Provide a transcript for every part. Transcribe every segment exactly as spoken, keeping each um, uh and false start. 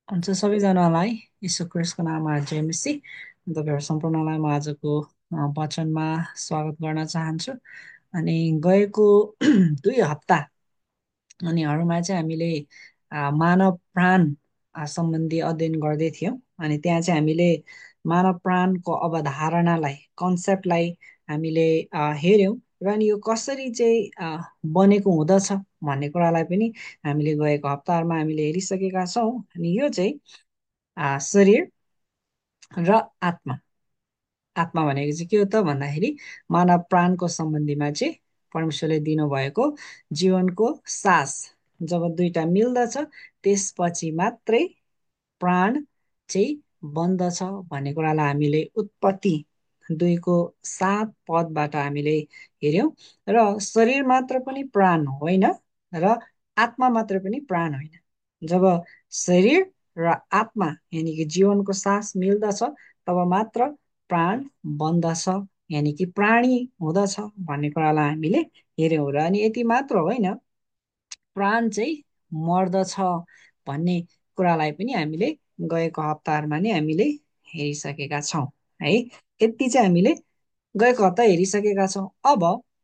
हुन्छ सबैजनालाई यीशु क्रिस्टको नाममा जय मसी। तपाईँहरू सम्पूर्णलाई म आजको अ, वचनमा स्वागत गर्न चाहन्छु। अनि गएको दुई हप्ता उनीहरूमा चाहिँ हामीले अ, मानव प्राण अ, सम्बन्धी अध्ययन गर्दै थियौँ। अनि त्यहाँ चाहिँ हामीले मानव प्राणको अवधारणालाई कन्सेप्टलाई हामीले अ, हेऱ्यौँ र अनि यो कसरी चाहिँ अ, बनेको हुँदछ भन्ने कुरालाई पनि हामीले गएको हप्ताहरूमा हामीले हेरिसकेका छौँ। अनि यो चाहिँ आ, शरीर र आत्मा आत्मा भनेको चाहिँ के हो त भन्दाखेरि मानव प्राणको सम्बन्धीमा चाहिँ परमेश्वरले दिनुभएको जीवनको सास जब दुईटा मिल्दछ त्यसपछि मात्रै प्राण चाहिँ बन्दछ भन्ने कुरालाई हामीले उत्पत्ति दुईको सात पदबाट हामीले हेऱ्यौँ। र शरीर मात्र पनि प्राण होइन र आत्मा मात्र पनि प्राण होइन। जब शरीर र आत्मा यानि कि जीवनको सास मिल्दछ तब मात्र प्राण बन्दछ यानि कि प्राणी हुँदछ भन्ने कुरालाई हामीले हेऱ्यौँ। र अनि यति मात्र होइन, प्राण चाहिँ मर्दछ भन्ने कुरालाई पनि हामीले गएको हप्ताहरूमा नै हामीले हेरिसकेका छौँ है। यति चाहिँ हामीले गएको हप्ता हेरिसकेका छौँ। अब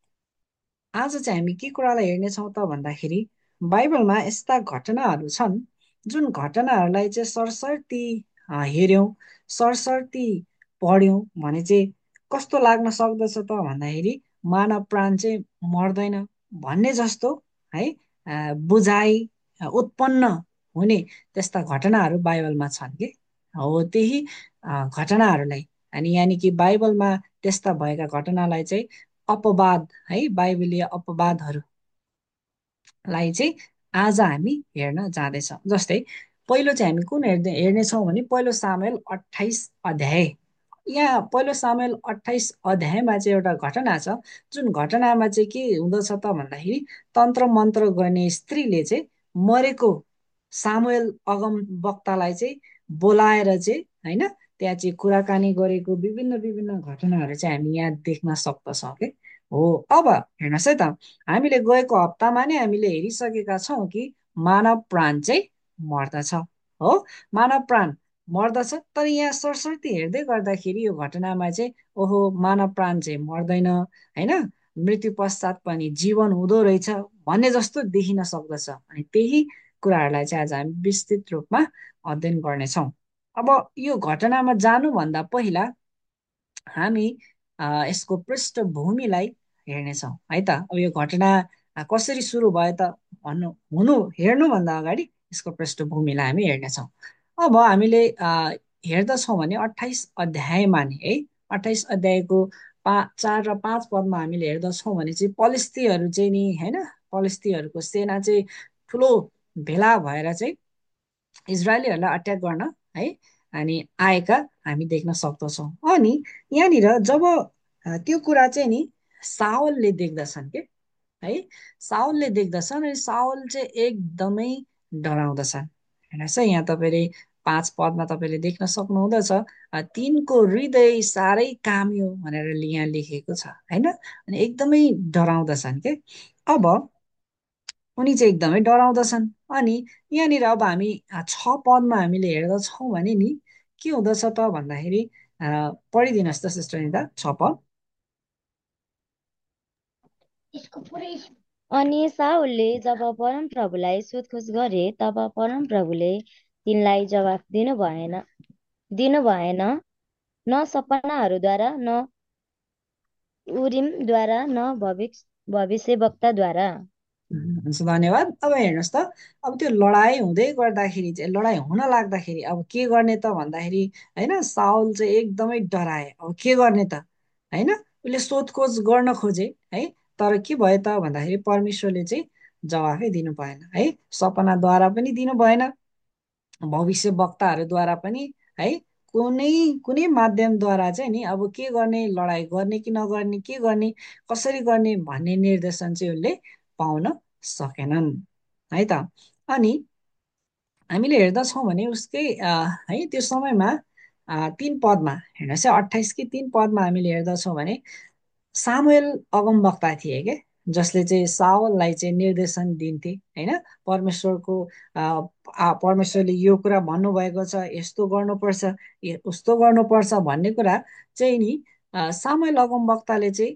आज चाहिँ हामी के कुरालाई हेर्नेछौँ त भन्दाखेरि बाइबलमा यस्ता घटनाहरू छन् जुन घटनाहरूलाई चाहिँ सरसर्ती अ, हेऱ्यौँ, सरसर्ती पढ्यौँ भने चाहिँ कस्तो लाग्न सक्दछ त भन्दाखेरि मानव प्राण चाहिँ मर्दैन भन्ने जस्तो है अ, बुझाइ अ, उत्पन्न हुने त्यस्ता घटनाहरू बाइबलमा छन् कि हो त्यही अ, घटनाहरूलाई अनि यानि कि बाइबलमा त्यस्ता भएका घटनालाई चाहिँ अपवाद है बाइबलीय अपवादहरूलाई चाहिँ आज हामी हेर्न जाँदैछौँ। जस्तै पहिलो चाहिँ हामी कुन हेर्ने हेर्नेछौँ भने पहिलो सामुएल अठाइस अध्याय। यहाँ पहिलो सामुएल अठाइस अध्यायमा चाहिँ एउटा घटना छ जुन घटनामा चाहिँ के हुँदछ त भन्दाखेरि तन्त्र मन्त्र गर्ने स्त्रीले चाहिँ मरेको सामुएल अगम वक्तालाई चाहिँ बोलाएर चाहिँ होइन त्यहाँ चाहिँ कुराकानी गरेको विभिन्न विभिन्न घटनाहरू चाहिँ हामी यहाँ देख्न सक्दछौँ कि हो। अब हेर्नुहोस् है त, हामीले गएको हप्तामा नै हामीले हेरिसकेका छौँ कि मानव प्राण चाहिँ मर्दछ हो, मानव प्राण मर्दछ। तर यहाँ सरसर्ती हेर्दै गर्दाखेरि यो घटनामा चाहिँ ओहो मानव प्राण चाहिँ मर्दैन होइन, मृत्यु पश्चात पनि जीवन हुँदो रहेछ भन्ने जस्तो देखिन सक्दछ। अनि त्यही कुराहरूलाई चाहिँ आज हामी विस्तृत रूपमा अध्ययन गर्नेछौँ। अब यो घटनामा जानुभन्दा पहिला हामी अ, यसको पृष्ठभूमिलाई हेर्नेछौँ है त। अब यो घटना अ, कसरी सुरु भयो त भन्नु हुनु हेर्नुभन्दा अगाडि यसको पृष्ठभूमिलाई हामी हेर्नेछौँ। अब हामीले अ, हेर्दछौँ भने अठाइस अध्यायमा नि है, अठाइस अध्यायको पा चार र पाँच पदमा हामीले हेर्दछौँ भने चाहिँ पलिस्तीहरू चाहिँ नि होइन, पलिस्तीहरूको सेना चाहिँ ठुलो भेला भएर चाहिँ इजरायलीहरूलाई अट्याक गर्न है अनि आएका हामी देख्न सक्दछौँ। अनि यहाँनिर जब अ, त्यो कुरा चाहिँ नि साओलले देख्दछन् के है, साओलले देख्दछन् अनि साओल चाहिँ एकदमै डराउँदछन्। हेर्नुहोस् है, यहाँ तपाईँले पाँच पदमा तपाईँले देख्न सक्नुहुँदछ अ, तिनको हृदय साह्रै काम्यो भनेर यहाँ लेखेको छ होइन। अनि एकदमै डराउँदछन् के। अब उनी चाहिँ एकदमै डराउँदछन्। अनि यहाँनिर अब हामी अ, छ पदमा हामीले हेर्दछौँ भने नि के हुँदछ त भन्दाखेरि अ, पढिदिनुहोस् त सिस्टर निता छ पद। अनि साउलले जब परमप्रभुलाई सोधखोज गरे तब परमप्रभुले तिनलाई जवाफ दिनु भएन दिनु भएन न सपनाहरूद्वारा न उरिमद्वारा न भविष्य भविष्यवक्ताद्वारा। हुन्छ धन्यवाद। अब हेर्नुहोस् त, अब त्यो लडाइँ हुँदै गर्दाखेरि चाहिँ लडाइँ हुन लाग्दाखेरि अब के गर्ने त भन्दाखेरि होइन साउल चाहिँ एकदमै डराए। अब के गर्ने त होइन, उसले सोधखोज गर्न खोजे है, तर के भयो त भन्दाखेरि परमेश्वरले चाहिँ जवाफै दिनु भएन है, सपनाद्वारा पनि दिनु भएन, भविष्य वक्ताहरूद्वारा पनि है, कुनै कुनै माध्यमद्वारा चाहिँ नि अब के गर्ने, लडाइँ गर्ने कि नगर्ने, के गर्ने कसरी गर्ने भन्ने निर्देशन चाहिँ उसले पाउन सकेनन् है त। अनि हामीले हेर्दछौँ भने उसकै अ, है त्यो समयमा अ, तीन पदमा हेर्नुहोस् है, अठाइस कि तीन पदमा हामीले हेर्दछौँ भने सामुएल अगमवक्ता थिए के जसले चाहिँ सावललाई चाहिँ निर्देशन दिन्थे होइन। परमेश्वरको आ, आ, परमेश्वरले यो कुरा भन्नुभएको छ, यस्तो गर्नुपर्छ, ए- उस्तो गर्नुपर्छ भन्ने कुरा चाहिँ नि आ, सामुएल अगमवक्ताले चाहिँ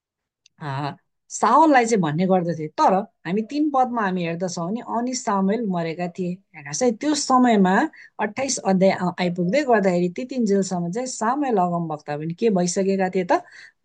आ, सावललाई चाहिँ भन्ने गर्दथे। तर हामी तीन पदमा हामी हेर्दछौँ भने अनि सामुएल मरेका थिए। हेर्नुहोस् है, त्यो समयमा अठाइस अध्याय आ- आइपुग्दै गर्दाखेरि त्यतिन्जेलसम्म चाहिँ सामुएल अगमवक्ता पनि के भइसकेका थिए त,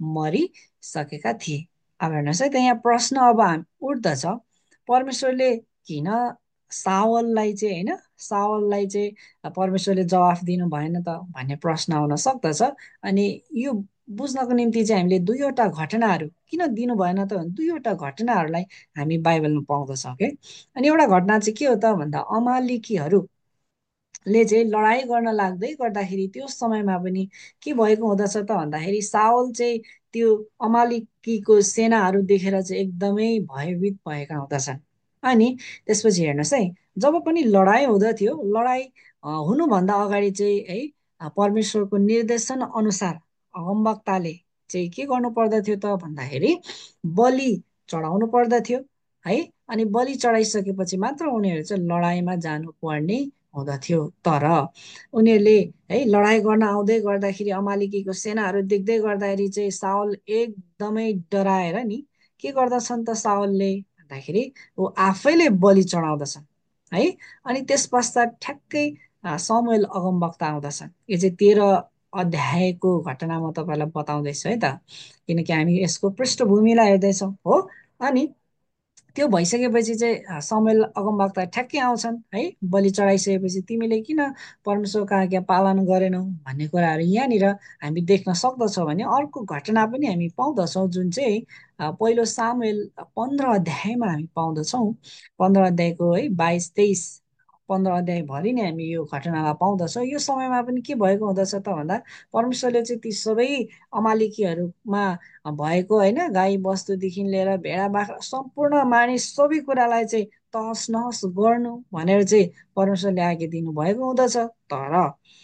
मरिसकेका थिए। अब हेर्नुहोस् है, त यहाँ प्रश्न अब हाम उठ्दछ, परमेश्वरले किन सावललाई चाहिँ होइन, सावललाई चाहिँ परमेश्वरले जवाफ दिनु भएन त भन्ने प्रश्न आउन सक्दछ। अनि यो बुझ्नको निम्ति चाहिँ हामीले दुईवटा घटनाहरू किन दिनु भएन त भने दुईवटा घटनाहरूलाई हामी बाइबलमा पाउँदछौँ के। अनि एउटा घटना चाहिँ के हो त भन्दा अमालेकीहरू ले चाहिँ लडाइँ गर्न लाग्दै गर्दाखेरि त्यो समयमा पनि के भएको हुँदछ त भन्दाखेरि साउल चाहिँ त्यो अमालेकीको सेनाहरू देखेर चाहिँ एकदमै भयभीत भएका हुँदछन्। अनि त्यसपछि हेर्नुहोस् है, जब पनि लडाइँ हुँदथ्यो, लडाइँ अ, हुनुभन्दा अगाडि चाहिँ है अ, परमेश्वरको निर्देशन अनुसार अगमवक्ताले चाहिँ के गर्नु पर्दथ्यो त भन्दाखेरि बलि चढाउनु पर्दथ्यो है। अनि बलि चढाइसकेपछि मात्र उनीहरू चाहिँ लडाइँमा जानुपर्ने हुँदथ्यो। तर उनीहरूले है लडाइँ गर्न आउँदै गर्दाखेरि अमालेकीको सेनाहरू देख्दै गर्दाखेरि चाहिँ साउल एकदमै डराएर नि के गर्दछन् त साउलले भन्दाखेरि ऊ आफैले बलि चढाउँदछन् है। अनि त्यस पश्चात ठ्याक्कै अ, समुएल अगमवक्ता आउँदछन्। यो चाहिँ तेह्र अध्यायको घटना म तपाईँलाई बताउँदैछु है त, किनकि हामी यसको पृष्ठभूमिलाई हेर्दैछौँ हो। अनि त्यो भइसकेपछि चाहिँ अ, समुएल अगमवक्ता ठ्याक्कै आउँछन् है, बलि चढाइसकेपछि तिमीले किन परमेश्वरको आज्ञा पालन गरेनौ भन्ने कुराहरू यहाँनिर हामी देख्न सक्दछौँ। भने अर्को घटना पनि हामी पाउँदछौँ जुन चाहिँ अ, पहिलो सामुएल पन्ध्र अध्यायमा हामी पाउँदछौँ। पन्ध्र अध्यायको है बाइस तेइस पन्ध्र अध्यायभरि नै हामी यो घटनालाई पाउँदछौँ। यो समयमा पनि के भएको हुँदछ त भन्दा परमेश्वरले चाहिँ ती सबै अमालेकीहरूमा भएको होइन गाई बस्तुदेखि लिएर भेडा बाख्रा सम्पूर्ण मानिस सबै कुरालाई चाहिँ तहस नहस गर्नु भनेर चाहिँ परमेश्वरले आज्ञा दिनु भएको हुँदछ। तर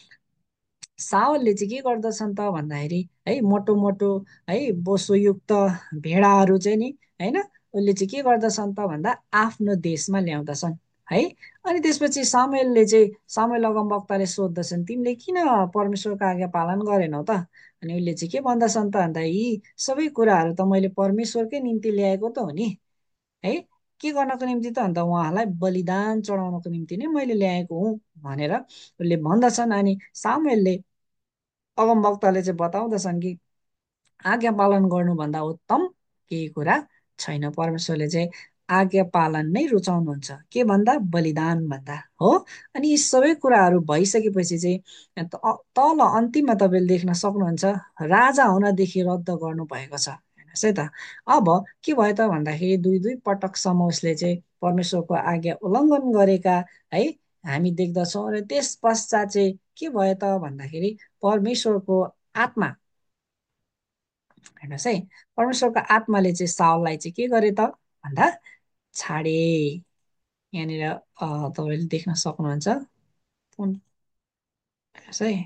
सावलले चाहिँ के गर्दछन् त भन्दाखेरि है मोटो मोटो है बोसोयुक्त भेडाहरू चाहिँ नि होइन उसले चाहिँ के गर्दछन् त भन्दा आफ्नो देशमा ल्याउँदछन् है। अनि त्यसपछि सामुएलले चाहिँ सामुएल अगमवक्ताले सोद्धछन् तिमीले किन परमेश्वरको आज्ञा पालन गरेनौ त। अनि उसले चाहिँ के भन्दछन् त भन्दा यी सबै कुराहरू त मैले परमेश्वरकै निम्ति ल्याएको त हो नि है, के गर्नको निम्ति त अन्त उहाँलाई बलिदान चढाउनको निम्ति नै मैले ल्याएको हुँ भनेर उसले भन्दछन्। अनि सामुएलले अगमवक्ताले चाहिँ बताउँदछन् कि आज्ञा पालन गर्नुभन्दा उत्तम केही कुरा छैन। परमेश्वरले चाहिँ आज्ञा पालन नै रुचाउनुहुन्छ के भन्दा बलिदान भन्दा हो। अनि यी सबै कुराहरू भइसकेपछि चाहिँ त- तल अन्तिममा तपाईँले देख्न सक्नुहुन्छ राजा हुनदेखि रद्द गर्नु भएको छ। हेर्नुहोस् है त, अब के भयो त भन्दाखेरि दुई दुई पटकसम्म उसले चाहिँ परमेश्वरको आज्ञा उल्लङ्घन गरेका है हामी देख्दछौँ। र त्यस पश्चात चाहिँ के भयो त भन्दाखेरि परमेश्वरको आत्मा हेर्नुहोस् है, परमेश्वरको आत्माले चाहिँ साउललाई चाहिँ के गरे त भन्दा छाडे। यहाँनिर अ, तपाईँले देख्न सक्नुहुन्छ पुन- हेर्नुहोस् है,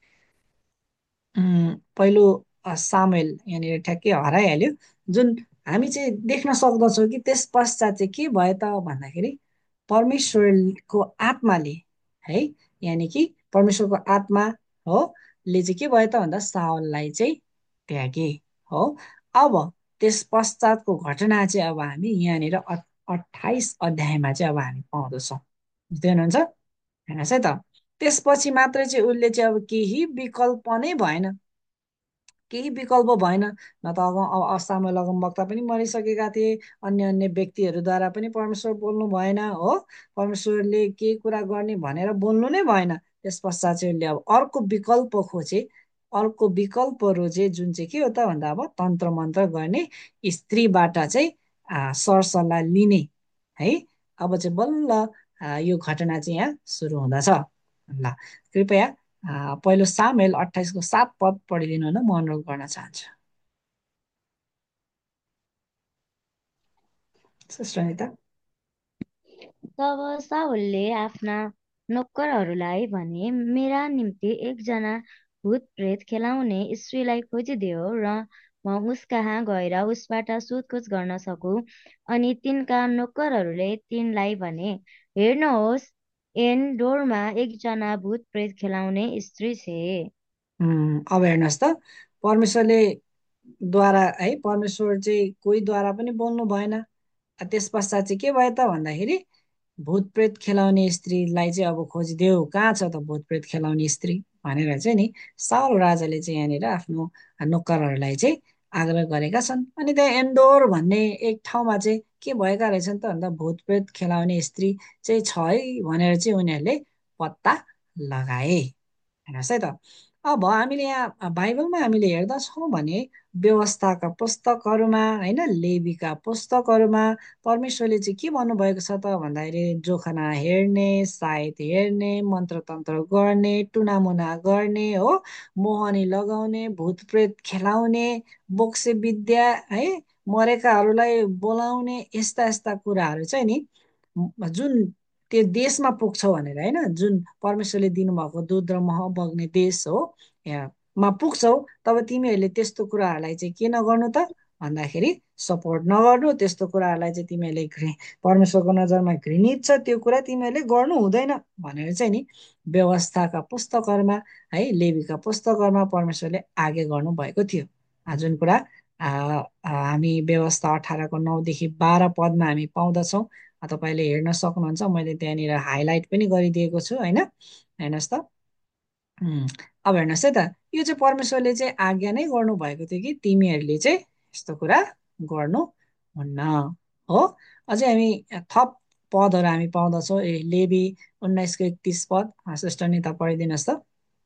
उम्, पहिलो अ, सामुएल यहाँनिर ठ्याक्कै हराइहाल्यो। जुन हामी चाहिँ देख्न सक्दछौँ कि त्यस पश्चात चाहिँ के भयो त भन्दाखेरि परमेश्वरको आत्माले है यानि कि परमेश्वरको आत्मा हो ले चाहिँ के भयो त भन्दा साउललाई चाहिँ त्यागे हो। अब त्यस पश्चातको घटना चाहिँ अब हामी यहाँनिर अठाइस अध्यायमा चाहिँ अब हामी पाउँदछौँ। बुझ्दै हुनुहुन्छ, हेर्नुहोस् है त। त्यसपछि मात्रै चाहिँ उसले चाहिँ अब केही विकल्प नै भएन, केही विकल्प भएन। न त अगम अब असामल अगमवक्ता पनि मरिसकेका थिए, अन्य अन्य व्यक्तिहरूद्वारा पनि परमेश्वर बोल्नु भएन हो, परमेश्वरले केही कुरा गर्ने भनेर बोल्नु नै भएन। त्यस पश्चात चाहिँ उसले अब अर्को विकल्प खोजे, अर्को विकल्प रोजे जुन चाहिँ के हो त भन्दा अब तन्त्र मन्त्र गर्ने स्त्रीबाट चाहिँ आ, सरसल्लाह लिने है। अब चाहिँ बल्ल आ, यो घटना चाहिँ यहाँ सुरु हुँदछ। ल कृपया आ, पहिलो सामुएल अठाइसको सात पद पढिदिनु हुन म अनुरोध गर्न चाहन्छु। सिस्टर अनिता। तब साउलले आफ्ना नोकरहरूलाई भने मेरा निम्ति एकजना भूत प्रेत खेलाउने स्त्रीलाई खोजिदेऊ र म उसकहाँ गएर उसबाट सोधखोज गर्न सकूँ। अनि तिनका नोकरहरूले तिनलाई भने, हेर्नुहोस्, एनडोरमा एकजना भूत प्रेत खेलाउने स्त्री छे। उम्, अब हेर्नुहोस् त, परमेश्वरले द्वारा है परमेश्वर चाहिँ कोहीद्वारा पनि बोल्नु भएन। त्यस पश्चात चाहिँ के भयो त भन्दाखेरि भूत प्रेत खेलाउने स्त्रीलाई चाहिँ अब खोजिदेऊ, कहाँ छ त भूत प्रेत खेलाउने स्त्री भनेर चाहिँ नि साउल राजाले चाहिँ यहाँनिर आफ्नो नोकरहरूलाई चाहिँ आग्रह गरेका छन्। अनि त्यहाँ एन्डोर भन्ने एक ठाउँमा चाहिँ के भएका रहेछन् त भन्दा भूत प्रेत खेलाउने स्त्री चाहिँ छ है भनेर चाहिँ उनीहरूले पत्ता लगाए। हेर्नुहोस् है त, अब हामीले यहाँ बाइबलमा हामीले हेर्दछौँ भने व्यवस्थाका पुस्तकहरूमा होइन, लेवीका पुस्तकहरूमा परमेश्वरले चाहिँ के भन्नुभएको छ त भन्दाखेरि जोखना हेर्ने, साइत हेर्ने, मन्त्रतन्त्र गर्ने, टुनामुना गर्ने हो, मोहनी लगाउने, भूत प्रेत खेलाउने, बोक्से विद्या है, मरेकाहरूलाई बोलाउने, यस्ता यस्ता कुराहरू चाहिँ नि जुन त्यो देशमा पुग्छौ भनेर होइन, जुन परमेश्वरले दिनुभएको दुध र मह बग्ने देश हो यहाँ मा पुग्छौ, तब तिमीहरूले त्यस्तो कुराहरूलाई चाहिँ के नगर्नु त भन्दाखेरि सपोर्ट नगर्नु। त्यस्तो कुराहरूलाई चाहिँ तिमीहरूले घृ परमेश्वरको नजरमा घृणित छ, त्यो कुरा तिमीहरूले गर्नु हुँदैन भनेर चाहिँ नि व्यवस्थाका पुस्तकहरूमा है, लेवीका पुस्तकहरूमा परमेश्वरले आगे गर्नु भएको थियो। आ, जुन कुरा आ, आ, हामी व्यवस्था अठारको नौदेखि बाह्र पदमा हामी पाउँदछौँ। आ, तपाईँले हेर्न सक्नुहुन्छ, मैले त्यहाँनिर हाइलाइट पनि गरिदिएको छु होइन, हेर्नुहोस् त। उम्, अब हेर्नुहोस् है त, यो चाहिँ परमेश्वरले चाहिँ आज्ञा नै गर्नुभएको थियो कि तिमीहरूले चाहिँ यस्तो कुरा गर्नु हुन्न हो। अझै हामी थप पदहरू हामी पाउँदछौँ। ए लेवी उन्नाइसको एकतिस पद, सिस्टर निता पढिदिनुहोस् त।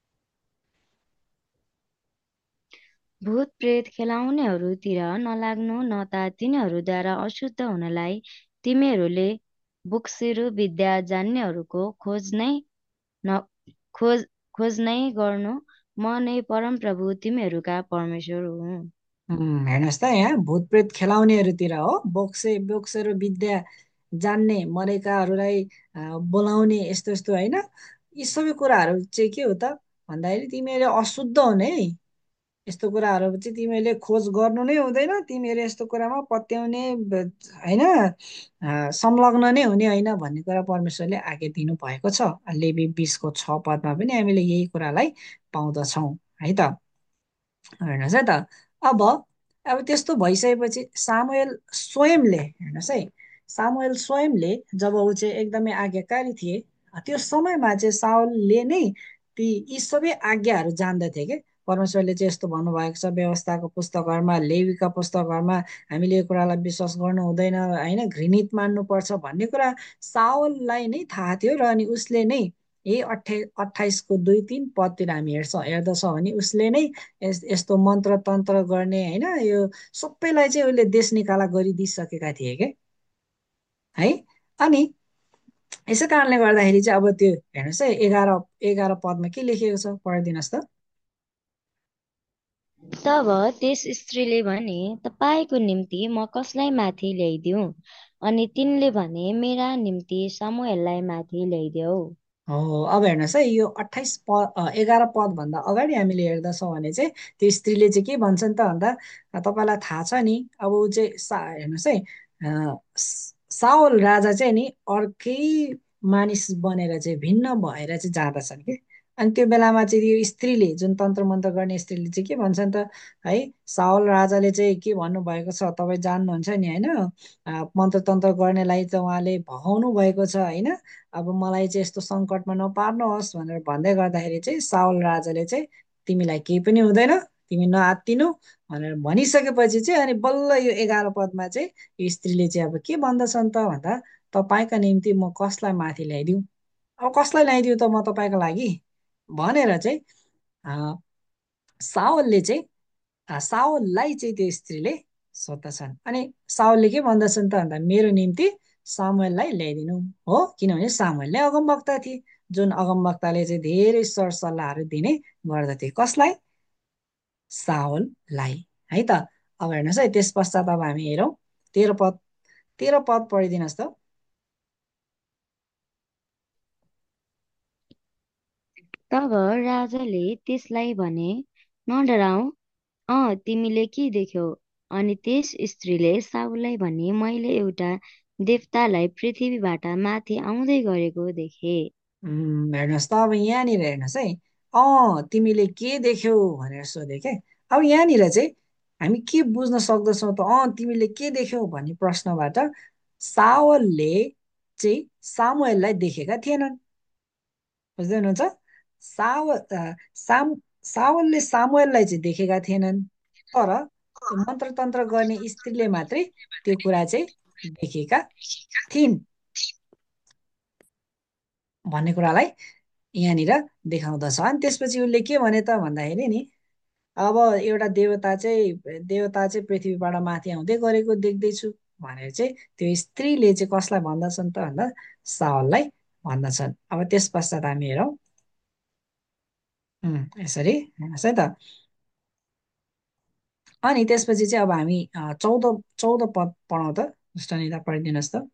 भूत प्रेत खेलाउनेहरूतिर नलाग्नु, न त तिनीहरूद्वारा अशुद्ध हुनलाई तिमीहरूले बुक्सिरु विद्या जान्नेहरूको खोज नै न खोज खोज नै गर्नु। म नै परमप्रभु तिमीहरूका परमेश्वर हुँ। उम्, हेर्नुहोस् त, यहाँ भूत प्रेत खेलाउनेहरूतिर हो, बोक्से बोक्सेर विद्या जान्ने, मरेकाहरूलाई अ, बोलाउने, यस्तो यस्तो होइन, यी सबै कुराहरू चाहिँ के हो त भन्दाखेरि तिमीहरूले अशुद्ध हुने है, यस्तो कुराहरू चाहिँ तिमीहरूले खोज गर्नु नै हुँदैन, तिमीहरू यस्तो कुरामा पत्याउने ब- होइन, अ, संलग्न नै हुने होइन भन्ने कुरा परमेश्वरले आज्ञा दिनु भएको छ। लेवी बिसको छ पदमा पनि हामीले यही कुरालाई पाउँदछौँ है त। हेर्नुहोस् है त, अब अब त्यस्तो भइसकेपछि सामुएल स्वयंले हेर्नुहोस् है, सामुएल स्वयंले जब ऊ चाहिँ एकदमै आज्ञाकारी थिए, त्यो समयमा चाहिँ साउलले नै ती यी सबै आज्ञाहरू जान्दथे के। परमेश्वरले चाहिँ यस्तो भन्नुभएको छ व्यवस्थाको पुस्तकहरूमा, लेवीका पुस्तकहरूमा, हामीले यो कुरालाई विश्वास गर्नु हुँदैन होइन, घृणित मान्नुपर्छ भन्ने कुरा साउललाई नै थाहा थियो। र अनि उसले नै यही अठाइ अठाइसको दुई तिन पदतिर हामी हेर्छौँ हेर्दछौँ भने उसले नै यस यस्तो मन्त्र तन्त्र गर्ने होइन, यो सबैलाई चाहिँ उसले देश निकाला गरिदिइसकेका थिए के है। अनि यसै कारणले गर्दाखेरि चाहिँ अब त्यो हेर्नुहोस् है, एघार एघार पदमा के लेखिएको छ पढिदिनुहोस् त। तब त्यस स्त्रीले भने, तपाईँको निम्ति म कसलाई माथि ल्याइदिउँ? अनि तिनले भने, मेरा निम्ति सामुएललाई माथि ल्याइदेऊ। हो, अब हेर्नुहोस् है, यो अठाइस पद एघार पदभन्दा अगाडि हामीले हेर्दछौँ भने चाहिँ त्यो स्त्रीले चाहिँ के भन्छन् त भन्दा, तपाईँलाई थाहा छ नि, अब ऊ चाहिँ सा हेर्नुहोस् है, अ, स- साउल राजा चाहिँ नि अर्कै मानिस बनेर चाहिँ भिन्न भएर चाहिँ जाँदछन् कि। अनि त्यो बेलामा चाहिँ यो स्त्रीले, जुन तन्त्र मन्त्र गर्ने स्त्रीले चाहिँ के भन्छन् त है, साउल राजाले चाहिँ के भन्नुभएको छ तपाईँ जान्नुहुन्छ नि होइन, अ, मन्त्र तन्त्र गर्नेलाई चाहिँ उहाँले भगाउनु भएको छ होइन, अब मलाई चाहिँ यस्तो सङ्कटमा नपार्नुहोस् भनेर भन्दै गर्दाखेरि चाहिँ साउल राजाले चाहिँ तिमीलाई केही पनि हुँदैन, तिमी नआत्तिनु भनेर भनिसकेपछि चाहिँ अनि बल्ल यो एघार पदमा चाहिँ यो स्त्रीले चाहिँ अब के भन्दछन् त भन्दा, तपाईँका निम्ति म कसलाई माथि ल्याइदिउँ, अब कसलाई ल्याइदिउँ त म तपाईँको लागि भनेर चाहिँ अ, साउलले चाहिँ अ, साउललाई चाहिँ त्यो स्त्रीले सोद्धछन्। अनि साउलले के भन्दछन् त भन्दा, मेरो निम्ति सामुएललाई ल्याइदिनु हो, किनभने सामुएल नै अगमवक्ता थिए, जुन अगमवक्ताले चाहिँ धेरै सरसल्लाहहरू दिने गर्दथे, कसलाई? साउललाई है त। अब हेर्नुहोस् है, त्यस पश्चात अब हामी हेरौँ तेह्र पद, तेह्र पद पढिदिनुहोस् त। तब राजाले त्यसलाई भने, नडराऊ, अँ तिमीले के देख्यौ? अनि त्यस स्त्रीले साउललाई भने, मैले एउटा देवतालाई पृथ्वीबाट माथि आउँदै गरेको देखेँ। उम्, हेर्नुहोस् त अब यहाँनिर हेर्नुहोस् है। अँ तिमीले के देख्यौ भनेर सोधे के। अब यहाँनिर चाहिँ हामी के बुझ्न सक्दछौँ त, अँ तिमीले के देख्यौ भन्ने प्रश्नबाट सावलले चाहिँ सामुएललाई देखेका थिएनन्। बुझ्दै हुनुहुन्छ? साव अ, साम सावलले सामुएललाई चाहिँ देखेका थिएनन्, तर त्यो मन्त्र तन्त्र गर्ने स्त्रीले मात्रै त्यो कुरा चाहिँ देखेका थिइन् भन्ने कुरालाई यहाँनिर देखाउँदछ। अनि त्यसपछि उसले के भने त भन्दाखेरि नि, अब एउटा देवता चाहिँ देवता चाहिँ पृथ्वीबाट माथि आउँदै गरेको देख्दैछु भनेर चाहिँ त्यो स्त्रीले चाहिँ कसलाई भन्दछन् त भन्दा सावललाई भन्दछन्। अब त्यस पश्चात हामी हेरौँ। उम्, यसरी हेर्नुहोस् है त। अनि त्यसपछि चाहिँ अब हामी अ, चौध चौध पद पढौँ त। दुष्टनिता पढिदिनुहोस् त।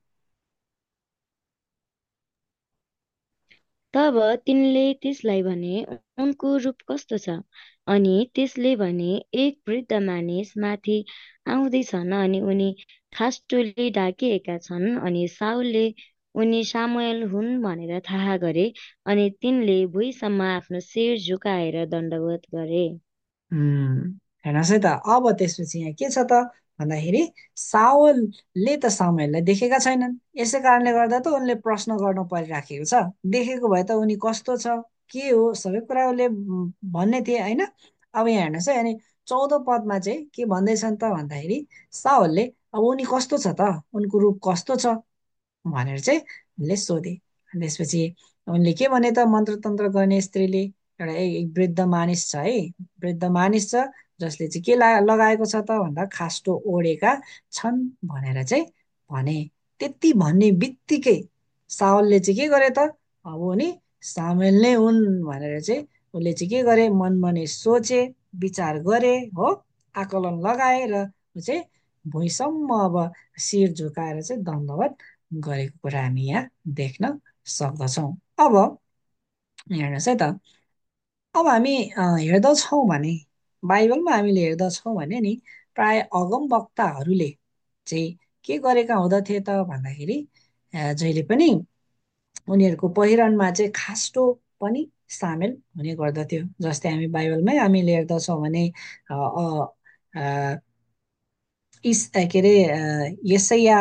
तब तिनले त्यसलाई भने, उनको रूप कस्तो छ? अनि त्यसले भने, एक वृद्ध मानिस माथि आउँदैछन् अनि उनी खास्टोले ढाकिएका छन्। अनि साउलले उनी सामुएल हुन् भनेर थाहा गरे, अनि तिनले भुइँसम्म आफ्नो शिर झुकाएर दण्डवत गरे। उम्, हेर्नुहोस् है त। अब त्यसपछि यहाँ के छ त भन्दाखेरि सावलले त सामुएललाई देखेका छैनन्, यसै कारणले गर्दा त उनले प्रश्न गर्नु परिराखेको छ। देखेको भए त उनी कस्तो छ, के हो, सबै कुरा उसले उम्, भन्ने थिए होइन। अब यहाँ हेर्नुहोस् है। अनि चौध पदमा चाहिँ के भन्दैछन् त भन्दाखेरि सावलले अब उनी कस्तो छ त, उनको रूप कस्तो छ भनेर चाहिँ उनले सोधे। अनि त्यसपछि उनले के भने त मन्त्र तन्त्र गर्ने स्त्रीले, एउटा एक एक वृद्ध मानिस छ है, वृद्ध मानिस छ जसले चाहिँ के ला लगाएको छ त भन्दा खास्टो ओढेका छन् भनेर चाहिँ भने। त्यति भन्ने बित्तिकै सावलले चाहिँ के गरे त, अब उनी सामुएल नै हुन् भनेर चाहिँ उसले चाहिँ के गरे, मनमा नै सोचे, विचार गरे हो, आकलन लगाए र ऊ चाहिँ भुइँसम्म अब शिर झुकाएर चाहिँ दण्डवत गरेको कुरा हामी यहाँ देख्न सक्दछौँ। अब हेर्नुहोस् है त। अब हामी अ, हेर्दछौँ भने बाइबलमा हामीले हेर्दछौँ भने नि प्राय अगम वक्ताहरूले चाहिँ के गरेका हुँदथे त भन्दाखेरि अ, जहिले पनि उनीहरूको पहिरनमा चाहिँ खास्टो पनि सामेल हुने गर्दथ्यो। जस्तै हामी बाइबलमै हामीले हेर्दछौँ भने अ, अ, अ, इस के अरे अ, यसैया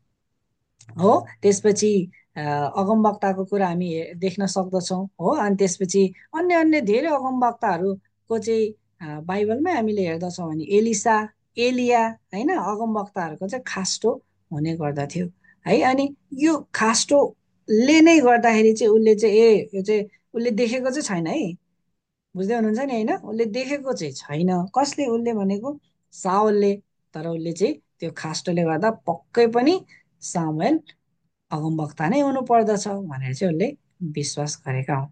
हो, त्यसपछि अ, अगमवक्ताको कुरा हामी हे- देख्न सक्दछौँ हो। अनि त्यसपछि अन्य अन्य धेरै अगमवक्ताहरूको चाहिँ अ, बाइबलमै हामीले हेर्दछौँ भने एलिसा, एलिया होइन, अगमवक्ताहरूको चाहिँ खास्टो हुने गर्दथ्यो है। अनि यो खास्टोले नै गर्दाखेरि चाहिँ उसले चाहिँ ए यो चाहिँ उसले देखेको चाहिँ छैन है। बुझ्दै हुनुहुन्छ नि होइन, उसले देखेको चाहिँ छैन। कसले, उसले भनेको सावलले। तर उसले चाहिँ त्यो खास्टोले गर्दा पक्कै पनि सामुएल अगमवक्ता नै हुनु पर्दछ भनेर चाहिँ उसले विश्वास गरेका हुन्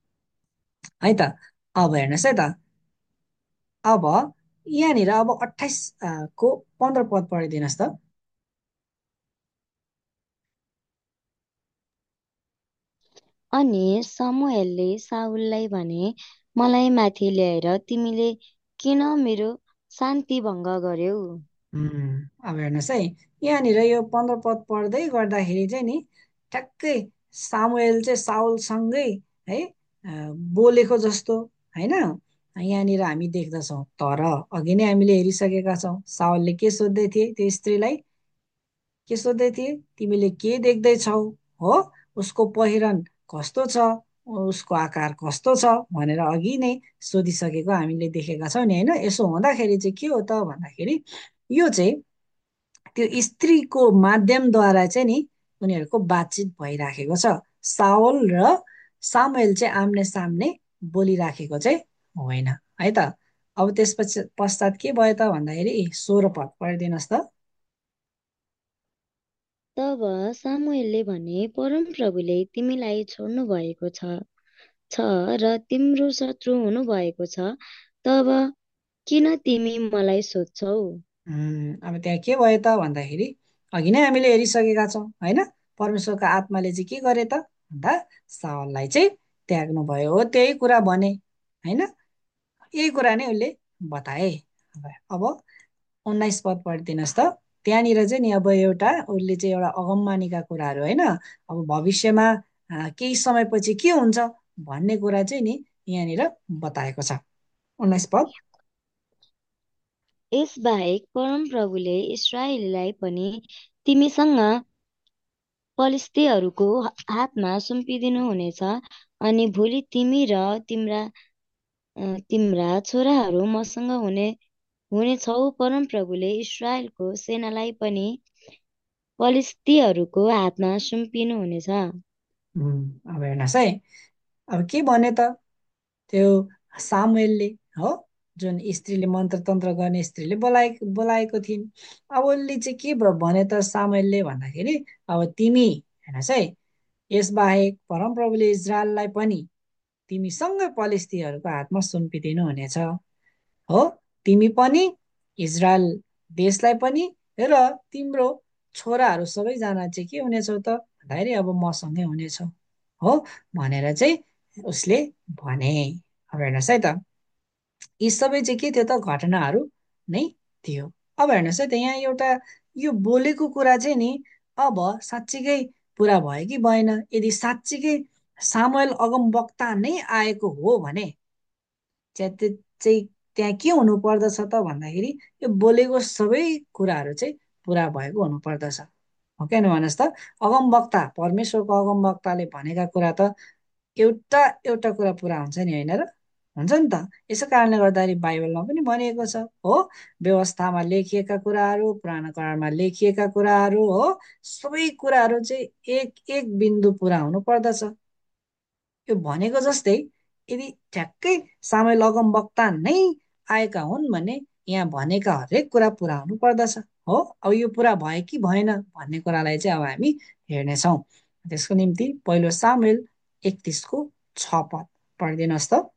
है त। अब हेर्नुहोस् है त। अब यहाँनिर अब अठाइस अ, को पन्ध्र पद पढिदिनुहोस् त। अनि समुएलले साउललाई भने, मलाई माथि ल्याएर तिमीले किन मेरो शान्ति भङ्ग गर्यौ? उम्, अब हेर्नुहोस् है। यहाँनिर यो पन्ध्र पद पढ्दै गर्दाखेरि चाहिँ नि ठ्याक्कै सामुएल चाहिँ साउलसँगै है अ, बोलेको जस्तो होइन यहाँनिर हामी देख्दछौँ। तर अघि नै हामीले हेरिसकेका छौँ साउलले के सोध्दै थिए त्यो स्त्रीलाई, के सोध्दै थिए, तिमीले के देख्दैछौ हो, उसको पहिरन कस्तो छ, उसको आकार कस्तो छ भनेर अघि नै सोधिसकेको हामीले देखेका छौँ नि होइन। यसो हुँदाखेरि चाहिँ के हो त भन्दाखेरि यो चाहिँ त्यो स्त्रीको माध्यमद्वारा चाहिँ नि उनीहरूको बातचित भइराखेको छ। साउल र सामुएल चाहिँ आम्ने सामने बोलिराखेको चाहिँ होइन है त। अब त्यसपछि पश्चात के भयो त भन्दाखेरि सोह्र पद पढिदिनुहोस् त। तब सामुएलले भने, परमप्रभुले तिमीलाई छोड्नु भएको छ छ र तिम्रो शत्रु हुनु भएको छ, तब किन तिमी मलाई सोध्छौ? उम्, अब त्यहाँ के भयो त भन्दाखेरि अघि नै हामीले हेरिसकेका छौँ होइन। परमेश्वरको आत्माले चाहिँ के गरे त भन्दा सावललाई चाहिँ त्याग्नु भयो हो, त्यही कुरा भने होइन। यही कुरा नै उसले बताए अब उन्नाइस पद पढिदिनुहोस् त। त्यहाँनिर चाहिँ नि अब एउटा उसले चाहिँ एउटा अगमबानीका कुराहरू होइन, अब भविष्यमा अ, केही समयपछि के हुन्छ भन्ने कुरा चाहिँ नि यहाँनिर बताएको छ। उन्नाइस पद। यसबाहेक परमप्रभुले इस्राएलीलाई पनि तिमीसँग पलिस्तीहरूको हातमा सुम्पिदिनुहुनेछ, अनि भोलि तिमी र तिम्रा अ, तिम्रा छोराहरू मसँग हुने हुनेछौ। परमप्रभुले इस्राएलको सेनालाई पनि पलिस्तीहरूको हातमा सुम्पिनुहुनेछ। उम्, अब हेर्नुहोस् है, अब के भन्यो त त्यो सामुएलले, हो, जुन स्त्रीले मन्त्र तन्त्र गर्ने स्त्रीले बोलाए बोलाएको थिइन्। अब उसले चाहिँ के भ- भन्यो त सामुएलले भन्दाखेरि, अब तिमी हेर्नुहोस् है, यसबाहेक परमप्रभुले इजरायललाई पनि तिमीसँगै पलिस्तीहरूको हातमा सुम्पिदिनु हुनेछ, हो, तिमी पनि इजरायल देशलाई पनि र तिम्रो छोराहरू सबैजना चाहिँ के हुनेछौ त भन्दाखेरि अब मसँगै हुनेछौ, हो भनेर चाहिँ उसले भने। अब हेर्नुहोस् है त, यी सबै चाहिँ के थियो त घटनाहरू नै थियो। अब हेर्नुहोस् है त, यहाँ एउटा यो बोलेको कुरा चाहिँ नि अब साँच्चीकै पुरा भयो कि भएन। यदि साँच्चीकै सामुएल अगम वक्ता नै आएको हो भने चाहिँ त्यो चाहिँ त्यहाँ के हुनु पर्दछ त भन्दाखेरि यो बोलेको सबै कुराहरू चाहिँ पुरा भएको हुनु पर्दछ, हो किन भन्नुहोस् त। अगम वक्ता परमेश्वरको अगम वक्ताले भनेका कुरा त एउटा एउटा कुरा पुरा हुन्छ नि, होइन र? हुन्छ नि त। यसै कारणले गर्दाखेरि बाइबलमा पनि भनिएको छ, हो, व्यवस्थामा लेखिएका कुराहरू, पुरानो करारमा लेखिएका कुराहरू, हो, सबै कुराहरू चाहिँ एक एक बिन्दु पुरा हुनु पर्दछ। यो भनेको जस्तै यदि ठ्याक्कै सामुएल अगम वक्ता नै आएका हुन् भने यहाँ भनेका हरेक कुरा पुरा हुनु पर्दछ, हो। अब यो पुरा भयो कि भएन भन्ने कुरालाई चाहिँ अब हामी हेर्नेछौँ। त्यसको निम्ति पहिलो सामुएल एकतिसको छ पद पढिदिनुहोस् त।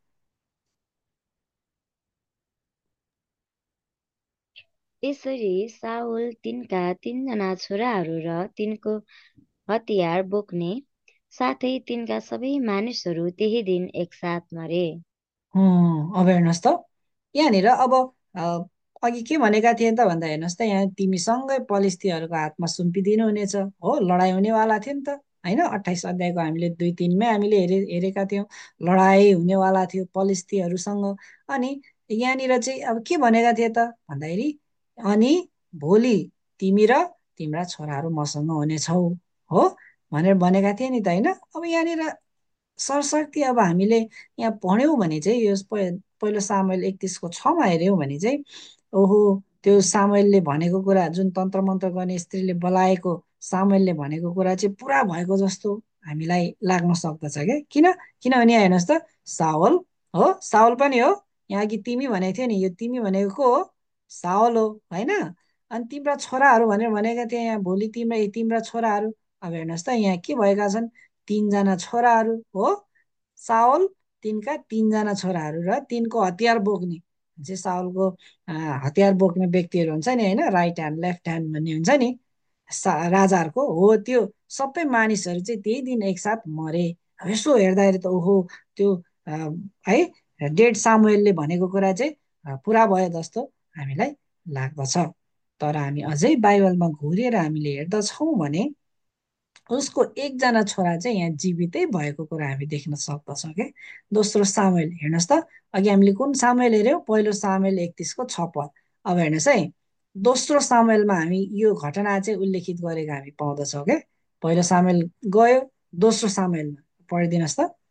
यसरी साउल तिनका तीनजना छोराहरू र तिनको हतियार बोक्ने साथै तिनका सबै मानिसहरू त्यही दिन एकसाथ मरे। उम्, अब हेर्नुहोस् त, यहाँनिर अब अ, अघि के भनेका थिए त भन्दा हेर्नुहोस् त, यहाँ तिमीसँगै पलिस्तीहरूको हातमा सुम्पिदिनु हुनेछ, हो, लडाइँ हुनेवाला थियो नि त, होइन। अठाइस अध्यायको हामीले दुई तिनमै हामीले हेरे हेरेका थियौँ, लडाइँ हुनेवाला थियो पलिस्तीहरूसँग। अनि यहाँनिर चाहिँ अब के भनेका थिए त भन्दाखेरि, अनि भोलि तिमी र तिम्रा छोराहरू मसँग हुनेछौ, हो भनेर भनेका थिए नि त, होइन। अब यहाँनिर सरसर्ती अब हामीले यहाँ पढ्यौँ भने चाहिँ यो प- पहिलो सामुएल एकतिसको छमा हेऱ्यौँ भने चाहिँ ओहो, त्यो सामुएलले भनेको कुरा, जुन तन्त्र मन्त्र गर्ने स्त्रीले बोलाएको सामुएलले भनेको कुरा चाहिँ पुरा भएको जस्तो हामीलाई लाग्न सक्दछ क्या। किन किनभने यहाँ हेर्नुहोस् त, सावल, हो, सावल पनि हो। यहाँ अघि तिमी भनेको थियो नि, यो तिमी भनेको को हो? सावल हो, होइन। अनि तिम्रा छोराहरू भनेर भनेका थिए यहाँ, भोलि तिम्रा तिम्रा छोराहरू। अब हेर्नुहोस् त, यहाँ के भएका छन्? तिनजना छोराहरू, हो, साउल, तिनका तिनजना छोराहरू र तिनको हतियार बोक्ने चाहिँ साउलको अ, हतियार बोक्ने व्यक्तिहरू हुन्छ नि, होइन, राइट ह्यान्ड लेफ्ट ह्यान्ड भन्ने हुन्छ नि, सा राजाहरूको, हो, त्यो सबै मानिसहरू चाहिँ त्यही दिन एकसाथ मरे। अब यसो हेर्दाखेरि त ओहो, त्यो अ, है, डेड सामुएलले भनेको कुरा चाहिँ अ, पुरा भयो जस्तो हामीलाई लाग्दछ। तर हामी अझै बाइबलमा घुरेर हामीले हेर्दछौँ भने उसको एकजना छोरा चाहिँ यहाँ जीवितै भएको कुरा हामी देख्न सक्दछौँ क्या। दोस्रो सामुएल हेर्नुहोस् त, अघि हामीले कुन सामुएल हेऱ्यौँ? पहिलो सामुएल एकतिसको छ पद। अब हेर्नुहोस् है, दोस्रो सामुएलमा हामी यो घटना चाहिँ उल्लेखित गरेको हामी पाउँदछौँ क्या। पहिलो सामुएल गयो, दोस्रो सामुएलमा पढिदिनुहोस् त।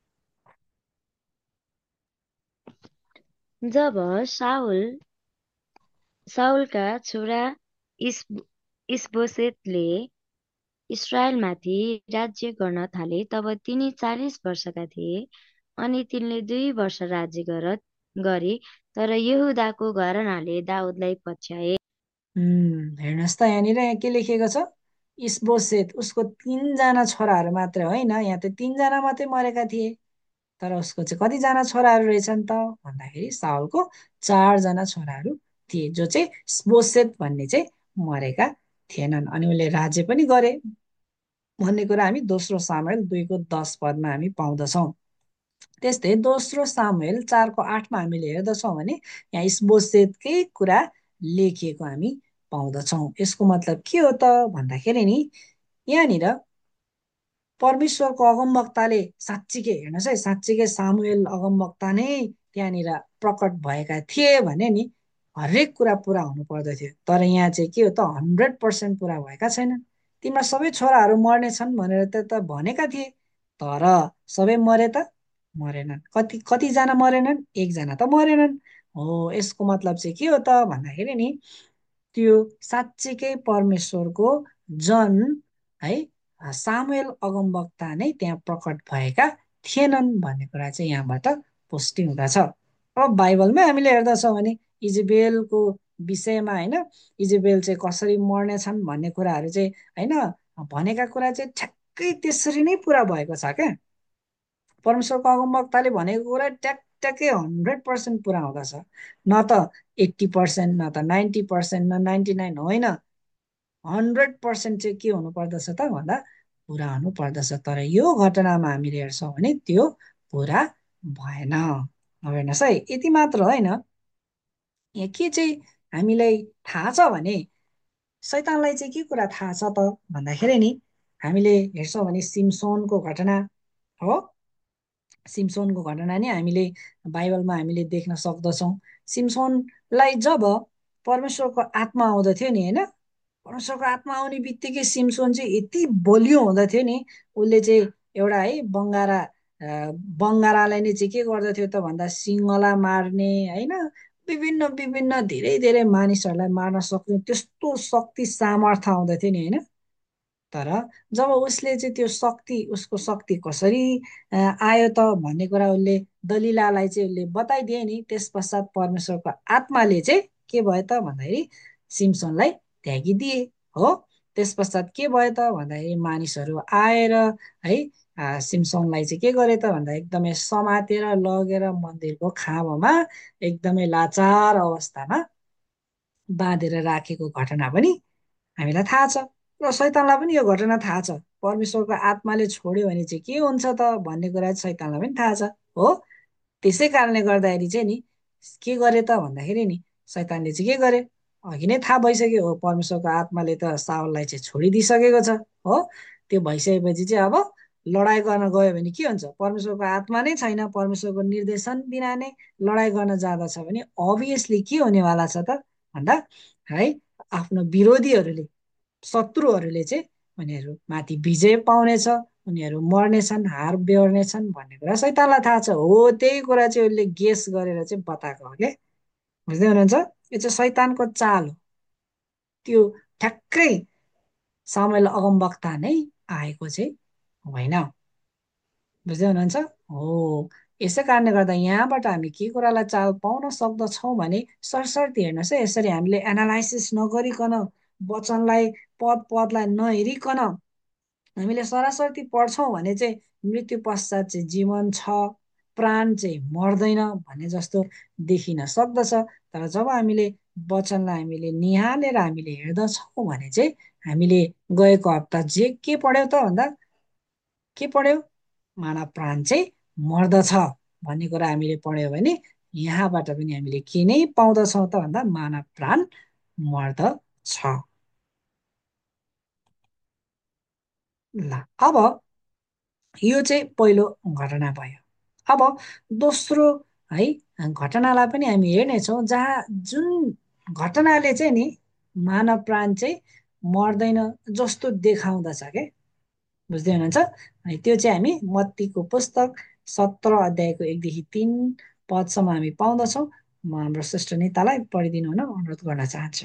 जब साउल साउलका छोरा इस इस्बोसेतले इस्राएलमाथि राज्य गर्न थाले, तब तिनी चालिस वर्षका थिए। अनि तिनले दुई वर्ष राज्य गर गरे, तर यहुदाको घरानाले दाउदलाई पछ्याए। उम्, हेर्नुहोस् त, यहाँनिर यहाँ के लेखिएको छ? इस्बोसेत, उसको तिनजना छोराहरू मात्रै होइन, यहाँ त तिनजना मात्रै मरेका थिए। तर उसको चाहिँ कतिजना छोराहरू रहेछन् त भन्दाखेरि साउलको चारजना छोराहरू थिए, जो चाहिँ स्बोसेत भन्ने चाहिँ मरेका थिएनन्। अनि उसले राज्य पनि गरे भन्ने कुरा हामी दोस्रो सामुएल दुईको दस पदमा हामी पाउँदछौँ। त्यस्तै दोस्रो सामुएल चारको आठमा हामीले हेर्दछौँ भने यहाँ इस्बोसेतकै कुरा लेखिएको हामी पाउँदछौँ। यसको मतलब के हो त भन्दाखेरि नि यहाँनिर परमेश्वरको अगमवक्ताले साँच्चीकै हेर्नुहोस् है, साँच्चीकै सामुएल अगमवक्ता नै त्यहाँनिर प्रकट भएका थिए भने नि हरेक कुरा पुरा हुनु पर्दथ्यो। तर यहाँ चाहिँ के हो त हन्ड्रेड पर्सेन्ट पुरा भएका छैनन्। तिम्रो सबै छोराहरू मर्नेछन् भनेर त त भनेका थिए, तर सबै मरे त मरेनन्। कति कतिजना मरेनन्? एकजना त मरेनन्। हो, यसको मतलब चाहिँ के हो त भन्दाखेरि नि त्यो साँच्चीकै परमेश्वरको जन है सामुएल अगमवक्ता नै त्यहाँ प्रकट भएका थिएनन् भन्ने कुरा चाहिँ यहाँबाट पुष्टि हुँदछ। अब बाइबलमै हामीले हेर्दछौँ भने इजेबेलको विषयमा होइन, इजेबेल चाहिँ कसरी मर्नेछन् भन्ने कुराहरू चाहिँ होइन भनेका कुरा चाहिँ ठ्याक्कै त्यसरी नै पुरा भएको छ क्या। परमेश्वरको अगमवक्ताले भनेको कुरा ट्याक ट्याक्कै हन्ड्रेड पर्सेन्ट पुरा हुँदछ। न त एट्टी पर्सेन्ट, न त नाइन्टी पर्सेन्ट, न नाइन्टी नाइन, होइन, हन्ड्रेड पर्सेन्ट चाहिँ के हुनु पर्दछ त भन्दा पुरा हुनु पर्दछ। तर यो घटनामा हामीले हेर्छौँ भने त्यो पुरा भएन। अब हेर्नुहोस् है, यति मात्र होइन, यहाँ के चाहिँ हामीलाई थाहा छ भने शैतानलाई चाहिँ के कुरा थाहा छ त भन्दाखेरि नि हामीले हेर्छौँ भने सिम्सोनको घटना हो, सिम्सोनको घटना नि हामीले बाइबलमा हामीले देख्न सक्दछौँ। सिम्सोनलाई जब परमेश्वरको आत्मा आउँदथ्यो नि होइन, परमेश्वरको आत्मा आउने बित्तिकै सिम्सोन चाहिँ यति बलियो हुँदथ्यो नि, उसले चाहिँ एउटा है बङ्गारा बङ्गारालाई नै चाहिँ के गर्दथ्यो त भन्दा सिंहलाई मार्ने होइन, विभिन्न विभिन्न धेरै धेरै मानिसहरूलाई मार्न सक्ने त्यस्तो शक्ति सामर्थ्य आउँदथ्यो नि होइन। तर जब उसले चाहिँ त्यो शक्ति, उसको शक्ति कसरी आयो त भन्ने कुरा उसले दलिलालाई चाहिँ उसले बताइदिए नि, त्यस पश्चात परमेश्वरको आत्माले चाहिँ के भयो त भन्दाखेरि सिम्सनलाई त्यागिदिए हो। त्यस पश्चात के भयो त भन्दाखेरि मानिसहरू आएर है सिम्सनलाई चाहिँ के गरे त भन्दा एकदमै समातेर लगेर मन्दिरको खाँबोमा एकदमै लाचार अवस्थामा बाँधेर राखेको घटना पनि हामीलाई थाहा छ। र शैतानलाई पनि यो घटना थाहा छ, परमेश्वरको आत्माले छोड्यो भने चाहिँ के हुन्छ त भन्ने कुरा चाहिँ शैतानलाई पनि थाहा छ हो। त्यसै कारणले गर्दाखेरि चाहिँ नि के गरे त भन्दाखेरि नि शैतानले चाहिँ के गरे, अघि नै थाहा भइसक्यो हो, परमेश्वरको आत्माले त साउललाई चाहिँ छोडिदिइसकेको छ हो। त्यो भइसकेपछि चाहिँ अब लडाइँ गर्न गयो भने के हुन्छ, परमेश्वरको आत्मा नै छैन, परमेश्वरको निर्देशन बिना नै लडाइँ गर्न जाँदछ भने अभियसली के हुनेवाला छ त भन्दा है आफ्नो विरोधीहरूले, शत्रुहरूले चाहिँ उनीहरू माथि विजय पाउनेछ, उनीहरू मर्नेछन्, हार बेहोर्नेछन् भन्ने कुरा शैतानलाई थाहा छ हो। त्यही कुरा चाहिँ उसले गेस गरेर चाहिँ बताएको हो क्या। बुझ्दै हुनुहुन्छ, यो चाहिँ शैतानको चाल हो। त्यो ठ्याक्कै सामुएल अगमवक्ता नै आएको चाहिँ होइन। बुझ्दै हुनुहुन्छ हो। यसै कारणले गर्दा यहाँबाट हामी के कुरालाई चाल पाउन सक्दछौँ भने सरसर्ती हेर्नुहोस् है, यसरी हामीले एनालाइसिस नगरिकन वचनलाई पद पदलाई नहेरिकन हामीले सरासर्ती पढ्छौँ भने चाहिँ मृत्यु पश्चात चाहिँ जीवन छ, प्राण चाहिँ मर्दैन भन्ने जस्तो देखिन सक्दछ। तर जब हामीले वचनलाई हामीले निहालेर हामीले हेर्दछौँ भने चाहिँ हामीले गएको हप्ता जे के पढ्यौँ त भन्दा के पढ्यौँ, मानव प्राण चाहिँ मर्दछ भन्ने कुरा हामीले पढ्यौँ भने यहाँबाट पनि हामीले के नै पाउँदछौँ त भन्दा मानव प्राण मर्दछ। ल, अब यो चाहिँ पहिलो घटना भयो। अब दोस्रो है घटनालाई पनि हामी हेर्नेछौँ, जहाँ जुन घटनाले चाहिँ नि मानव प्राण चाहिँ मर्दैन जस्तो देखाउँदछ के। बुझ्दै हुनुहुन्छ, अनि त्यो चाहिँ हामी मत्तीको पुस्तक सत्र अध्यायको एकदेखि तिन पदसम्म हामी पाउँदछौँ। म हाम्रो श्रेष्ठ नेतालाई पढिदिनु हुन अनुरोध गर्न चाहन्छु।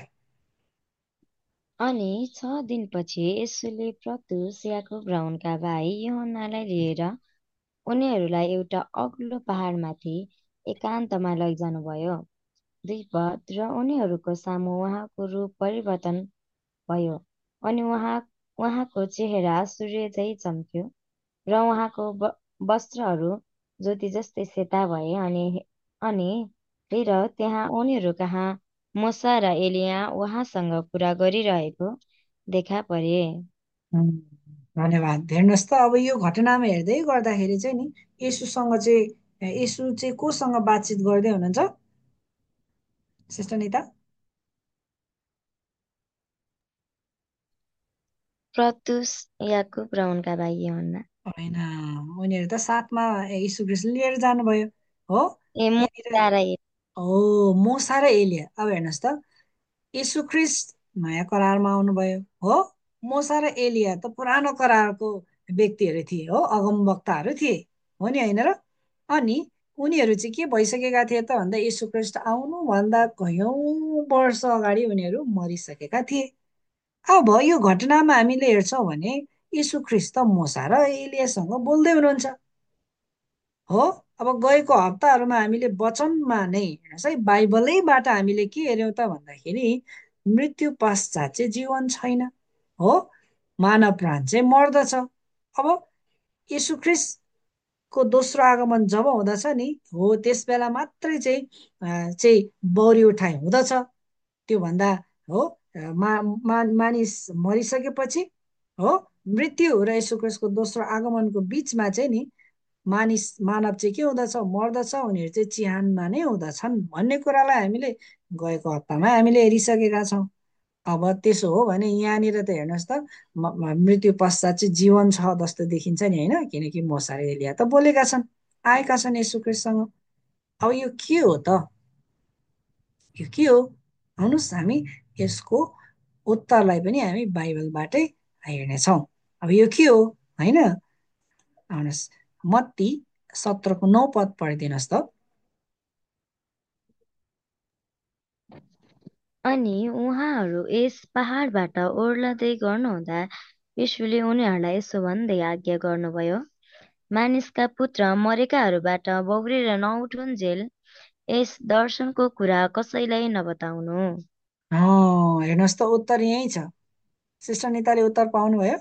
अनि छ दिनपछि यसुले पत्रुस, याकुब र उनका भाइ यूहन्नालाई लिएर उनीहरूलाई एउटा अग्लो पहाडमाथि एकान्तमा लैजानुभयो। दुई पद र उनीहरूको सामु उहाँको रूप परिवर्तन भयो अनि उहाँ उहाँको चेहरा सूर्य झै चम्क्यो र उहाँको वस्त्रहरू ज्योति जस्तै सेता भए। अनि अनि हेर, त्यहाँ उनीहरू कहाँ मूसा र एलिया उहाँसँग कुरा गरिरहेको देखा परे। धन्यवाद। हेर्नुहोस् त, अब यो घटनामा हेर्दै गर्दाखेरि चाहिँ नि यसुसँग चाहिँ यसु चाहिँ कोसँग बातचित गर्दै हुनुहुन्छ सिस्टर निता? प्रत्युष, याकुब र उनका भाइ यूहन्ना। होइन, उनीहरू त साथमा यीशु ख्रिस्टले लिएर जानुभयो हो। ए यहाँनिर मुसा र हो मुसा र एलिया। अब हेर्नुहोस् त, यीशु ख्रिस्ट नयाँ करारमा आउनुभयो हो। मुसा र एलिया त पुरानो करारको व्यक्तिहरू थिए हो, अगमवक्ताहरू थिए हो नि, होइन र? अनि उनीहरू चाहिँ के भइसकेका थिए त भन्दा यीशु ख्रिस्ट आउनुभन्दा कयौँ वर्ष अगाडि उनीहरू मरिसकेका थिए। अब यो घटनामा हामीले हेर्छौँ भने यीशु ख्रिस्ट त मुसा र एलियासँग बोल्दै हुनुहुन्छ हो। अब गएको हप्ताहरूमा हामीले वचनमा नै हेर्नुहोस् है, बाइबलैबाट हामीले के हेऱ्यौँ त भन्दाखेरि मृत्यु पश्चात चाहिँ जीवन छैन हो, मानव प्राण चाहिँ मर्दछ। अब यीशु ख्रिस्टको दोस्रो आगमन जब हुँदछ नि हो, त्यस बेला मात्रै चाहिँ अ, चाहिँ बौरी उठाइ हुँदछ। त्योभन्दा हो मा, मा मानिस मरिसकेपछि हो, मृत्यु र यीशु ख्रिस्टको दोस्रो आगमनको बिचमा चाहिँ नि मानिस मानव चाहिँ के हुँदछ, मर्दछ, उनीहरू चाहिँ चिहानमा नै हुँदछन् भन्ने कुरालाई हामीले गएको हप्तामा हामीले हेरिसकेका छौँ। अब त्यसो हो भने यहाँनिर त हेर्नुहोस् त, म- म- मृत्यु पश्चात चाहिँ जीवन छ जस्तो देखिन्छ नि, होइन? किनकि मोसा र एलिया त बोलेका छन्, आएका छन् यसु ख्रिस्टसँग। अब यो के हो त? यो के हो? आउनुहोस् हामी यसको उत्तरलाई पनि हामी बाइबलबाटै हेर्नेछौँ। अब यो के हो, होइन? आउनुहोस्, मत्ती सत्रको नौ पद पढिदिनुहोस् त। अनि उहाँहरू यस पहाडबाट ओर्लदै गर्नुहुँदा यीशुले उनीहरूलाई यसो भन्दै आज्ञा गर्नुभयो, मानिसका पुत्र मरेकाहरूबाट बौरेर नउठुन्जेल यस दर्शनको कुरा कसैलाई नबताउनु। अँ, हेर्नुहोस् त, उत्तर यहीँ छ। सिस्टर निताले उत्तर पाउनुभयो?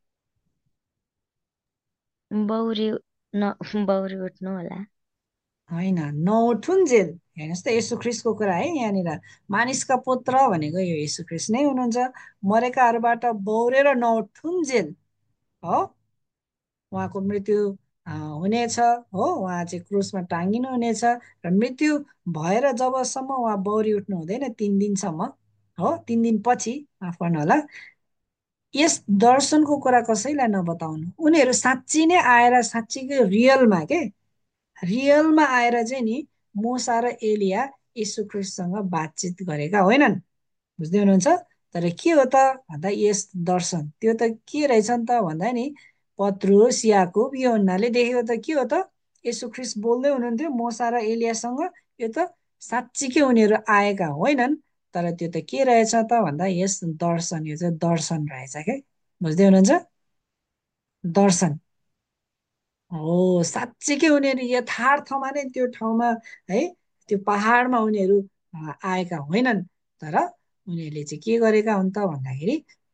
बौरी न बौरी उठ्नु होला। होइन, नउठुन्जेल। हेर्नुहोस् त, यसु ख्रिस्टको कुरा है यहाँनिर। मानिसका पुत्र भनेको यो यसु ख्रिस्ट नै हुनुहुन्छ। मरेकाहरूबाट बौरेर नउठुन्जेल हो, उहाँको मृत्यु अ, हुनेछ हो, उहाँ चाहिँ क्रुसमा टाङ्गिनु हुनेछ र मृत्यु भएर जबसम्म उहाँ बौरी उठ्नु हुँदैन तिन दिनसम्म हो, तिन दिनपछि, माफ गर्नु होला, यस दर्शनको कुरा कसैलाई नबताउनु। उनीहरू साँच्ची नै आएर साँच्चीकै रियलमा के रियलमा आएर चाहिँ नि मुसा र एलिया यीशु ख्रिस्टसँग बातचित गरेका होइनन्, बुझ्दै हुनुहुन्छ? तर के हो त भन्दा यस दर्शन त्यो त के रहेछन् त भन्दा नि पत्रुस याकुब यूहन्नाले देखेको त के हो त? यीशु ख्रिस्ट बोल्दै हुनुहुन्थ्यो मुसा र एलियासँग। यो त साँच्चीकै उनीहरू आएका होइनन्, तर त्यो त के रहेछ त भन्दा यस दर्शन, यो चाहिँ दर्शन रहेछ के, बुझ्दै हुनुहुन्छ? दर्शन हो, साँच्चीकै उनीहरू यथार्थमा नै त्यो ठाउँमा है, त्यो पहाडमा उनीहरू अ, आएका होइनन्, तर उनीहरूले चाहिँ के गरेका हुन् त भन्दाखेरि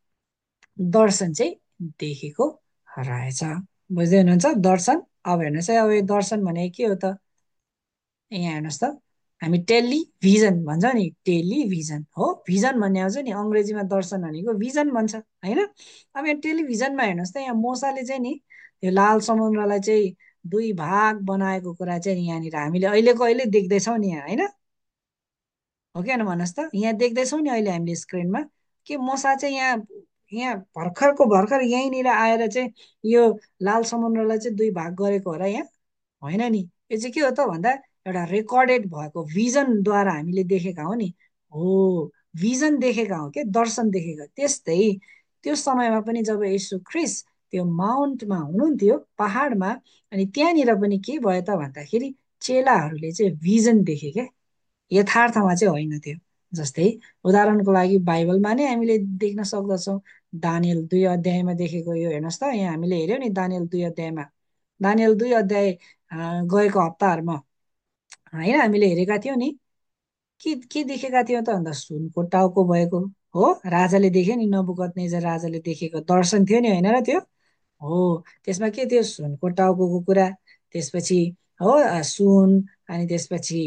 दर्शन चाहिँ देखेको रहेछ, बुझ्दै हुनुहुन्छ? दर्शन। अब हेर्नुहोस् है, अब यो दर्शन भनेको के हो त? यहाँ हेर्नुहोस् त, हामी टेलिभिजन भन्छौँ नि, टेलिभिजन हो, भिजन भन्ने आउँछ नि, अङ्ग्रेजीमा दर्शन भनेको भिजन भन्छ, होइन? अब यहाँ टेलिभिजनमा हेर्नुहोस् त, यहाँ मोसाले चाहिँ नि त्यो लाल समुद्रलाई चाहिँ दुई भाग बनाएको कुरा चाहिँ यहाँनिर हामीले अहिलेको अहिले देख्दैछौँ नि यहाँ, होइन? हो कि होइन भन्नुहोस् त? यहाँ देख्दैछौँ नि अहिले हामीले स्क्रिनमा कि मोसा चाहिँ यहाँ यहाँ भर्खरको भर्खर यहीँनिर आएर चाहिँ यो लाल समुद्रलाई चाहिँ दुई भाग गरेको हो र यहाँ? होइन नि। यो चाहिँ के हो त भन्दा एउटा रेकर्डेड भएको भिजनद्वारा हामीले देखेका हो नि, हो, भिजन देखेका हौ के, दर्शन देखेका। त्यस्तै त्यो समयमा पनि जब यीशु ख्रिस्ट त्यो माउन्टमा हुनुहुन्थ्यो, पहाडमा, अनि त्यहाँनिर पनि के भयो त भन्दाखेरि चेलाहरूले चाहिँ भिजन देखे क्या, यथार्थमा चाहिँ होइन त्यो। जस्तै उदाहरणको लागि बाइबलमा नै हामीले देख्न सक्दछौँ, दानियल दुई अध्यायमा देखेको यो हेर्नुहोस् त, यहाँ हामीले हेऱ्यौँ नि दानियल दुई अध्यायमा, दानियल दुई अध्याय अ, गएको हप्ताहरूमा होइन हामीले हेरेका थियौँ नि, के के देखेका थियौँ त भन्दा सुनको टाउको भएको हो, राजाले देख्यो नि, नबुकदनेजर राजाले देखेको दर्शन थियो नि, होइन र त्यो? हो, त्यसमा के थियो? सुनको टाउको कुरा, त्यसपछि हो अ, सुन, अनि त्यसपछि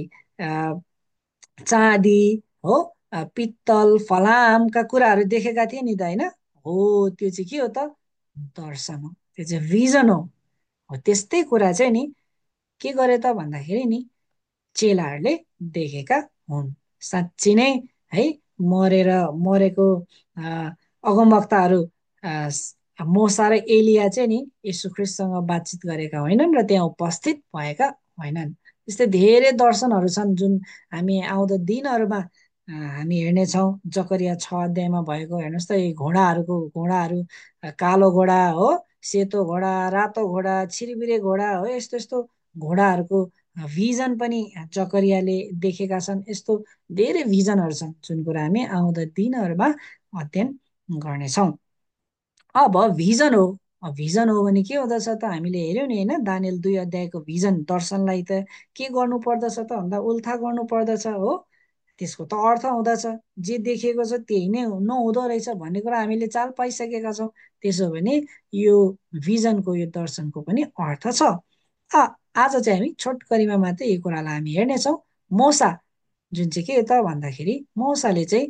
चाँदी हो, अ, पित्तल फलामका कुराहरू देखेका थिए नि त, होइन? हो, त्यो चाहिँ के हो त? दर्शन हो, त्यो चाहिँ भिजन हो। हो त्यस्तै कुरा चाहिँ नि के गरे त भन्दाखेरि नि चेलाहरूले देखेका हुन्। साँच्ची नै है, मरेर मरेको अ, अगमवक्ताहरू अ, स- मोसा र एलिया चाहिँ नि यीशु ख्रिस्टसँग बातचित गरेका होइनन् र त्यहाँ उपस्थित भएका होइनन्। त्यस्तै धेरै दर्शनहरू छन् जुन हामी आउँदो दिनहरूमा अ, हामी हेर्नेछौँ। जकरिया छ अध्यायमा भएको हेर्नुहोस् त, यी घोडाहरूको घोडाहरू अ, कालो घोडा हो, सेतो घोडा, रातो घोडा, छिरबिरे घोडा हो, यस्तो यस्तो घोडाहरूको भिजन पनि जकरियाले देखेका छन्। यस्तो धेरै भिजनहरू छन् जुन कुरा हामी आउँदो दिनहरूमा अध्ययन गर्नेछौँ। अब भिजन हो, अब भिजन हो भने के हुँदछ त, हामीले हेऱ्यौँ नि होइन, दानियल दुई अध्यायको भिजन दर्शनलाई त के गर्नु पर्दछ त भन्दा उल्था गर्नु पर्दछ हो। त्यसको त अर्थ हुँदछ जे देखिएको छ त्यही नै नहुँदो रहेछ भन्ने कुरा हामीले चाल पाइसकेका छौँ। त्यसो भने यो भिजनको यो दर्शनको पनि अर्थ छ। आ आज चाहिँ हामी छोटकरीमा मात्रै यो कुरालाई हामी हेर्नेछौँ। मोसा जुन चाहिँ के त भन्दाखेरि मोसाले चाहिँ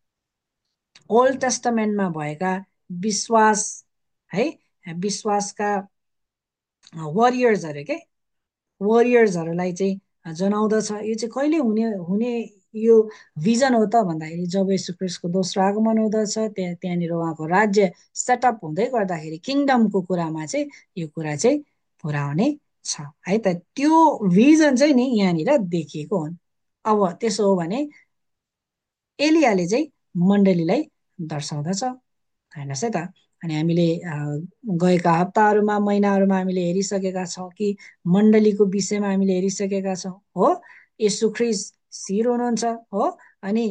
ओल्ड टेस्टामेन्टमा भएका विश्वास है, विश्वासका वरियर्सहरू के वरियर्सहरूलाई चाहिँ जनाउँदछ। यो चाहिँ कहिले हुने हुने यो भिजन हो त भन्दाखेरि जब यीशु ख्रिस्टको दोस्रो आगमन हुँदछ, त्यहाँ त्यहाँनिर उहाँको राज्य सेटअप हुँदै गर्दाखेरि किङडमको कुरामा चाहिँ यो कुरा चाहिँ पुरा हुने छ है त। त्यो भिजन चाहिँ नि यहाँनिर देखिएको हुन्। अब त्यसो हो भने एलियाले चाहिँ मण्डलीलाई दर्शाउँदछ, हेर्नुहोस् है त। अनि हामीले अ, गएका हप्ताहरूमा महिनाहरूमा हामीले हेरिसकेका छौँ कि मण्डलीको विषयमा हामीले हेरिसकेका छौँ हो। यीशु ख्रिस्ट शिर हुनुहुन्छ हो, अनि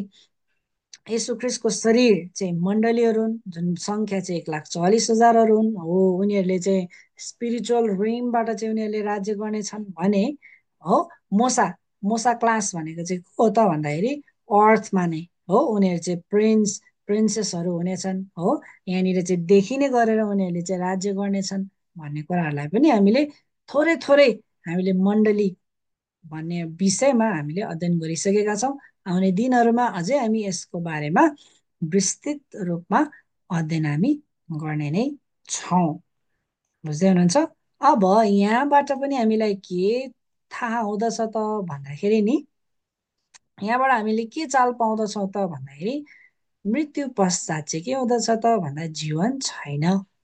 यीशु ख्रिस्टको शरीर चाहिँ मण्डलीहरू हुन्, जुन सङ्ख्या चाहिँ एक लाख चालिस हजारहरू हुन् हो। उनीहरूले चाहिँ स्पिरिचुअल रिमबाट चाहिँ उनीहरूले राज्य गर्नेछन् भने हो। मोसा मोसा क्लास भनेको चाहिँ को हो त भन्दाखेरि अर्थमा नै हो, उनीहरू चाहिँ प्रिन्स प्रिन्सेसहरू हुनेछन् हो। यहाँनिर चाहिँ देखिने गरेर उनीहरूले चाहिँ राज्य गर्नेछन् भन्ने कुराहरूलाई पनि हामीले थोरै थोरै हामीले मण्डली भन्ने विषयमा हामीले अध्ययन गरिसकेका छौँ। आउने दिनहरूमा अझै हामी यसको बारेमा विस्तृत रूपमा अध्ययन हामी गर्ने नै छौँ। बुझ्दै हुनुहुन्छ? अब यहाँबाट पनि हामीलाई के थाहा हुँदछ त भन्दाखेरि नि यहाँबाट हामीले के चाल पाउँदछौँ त भन्दाखेरि मृत्यु पश्चात चाहिँ के हुँदछ त भन्दा जीवन छैन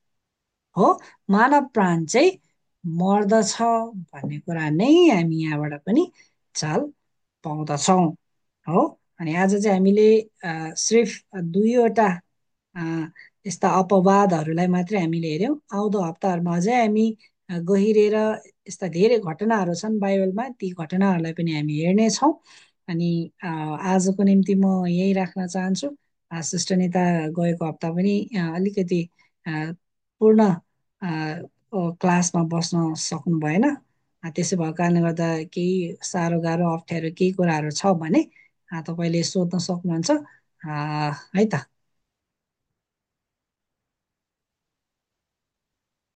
हो, मानव प्राण चाहिँ मर्दछ भन्ने कुरा नै हामी यहाँबाट पनि चाल पाउँदछौँ हो। अनि आज चाहिँ हामीले अ, सिर्फ दुईवटा अ, यस्ता अपवादहरूलाई मात्रै हामीले हेऱ्यौँ। आउँदो हप्ताहरूमा अझै हामी अ, गहिरेर यस्ता धेरै घटनाहरू छन् बाइबलमा, ती घटनाहरूलाई पनि हामी हेर्नेछौँ। अनि अ, आजको निम्ति म यही राख्न चाहन्छु। अ, सिस्टर निता गएको हप्ता पनि अ, अलिकति अ, पूर्ण अ, ओ, क्लासमा बस्न सक्नु भएन। अ, त्यसो भएको कारणले गर्दा केही साह्रो गाह्रो अप्ठ्यारो केही कुराहरू छ भने अ, तपाईँले सोध्न सक्नुहुन्छ अ, है त।